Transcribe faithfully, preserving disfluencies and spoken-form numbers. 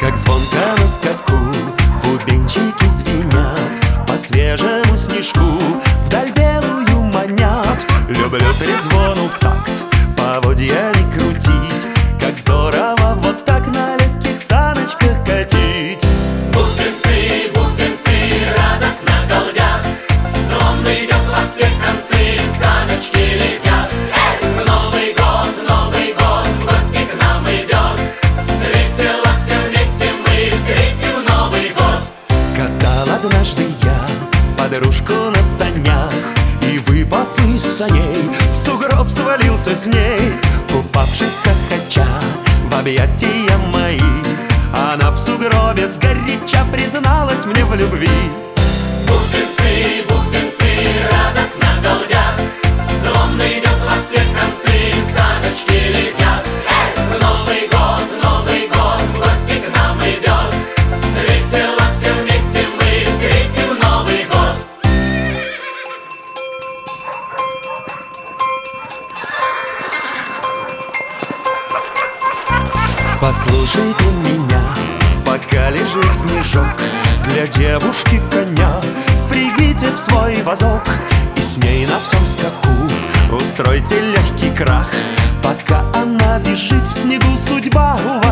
Как звонко на скаку бубенчики звенят, по свежему снежку вдаль белую манят. Люблю трезвону в такт поводьями крутить, как здорово вот так на легких саночках катить. Бубенцы, бубенцы радостно галдят, звон идет во все концы, саночки летят. Эй! Новый год, Новый год, в гости к нам идет, весело все вместе мы встретим Новый год. Катал однажды я подружку на санях, и, выпав из саней, в сугроб свалился с ней. Упавших хохоча в объятия мои, она в сугробе сгоряча призналась мне в любви. Бубенцы, бубенцы радостно галдят, звон идет во все концы, саночки летят. Эй! Новый год, Новый год, в гости к нам идет, весело все вместе мы встретим Новый год. Послушайте меня, пока лежит снежок, для девушки коня впрягите в свой вазок, и с ней на всем скаку устройте легкий крах. Пока она визжит в снегу, судьба у вас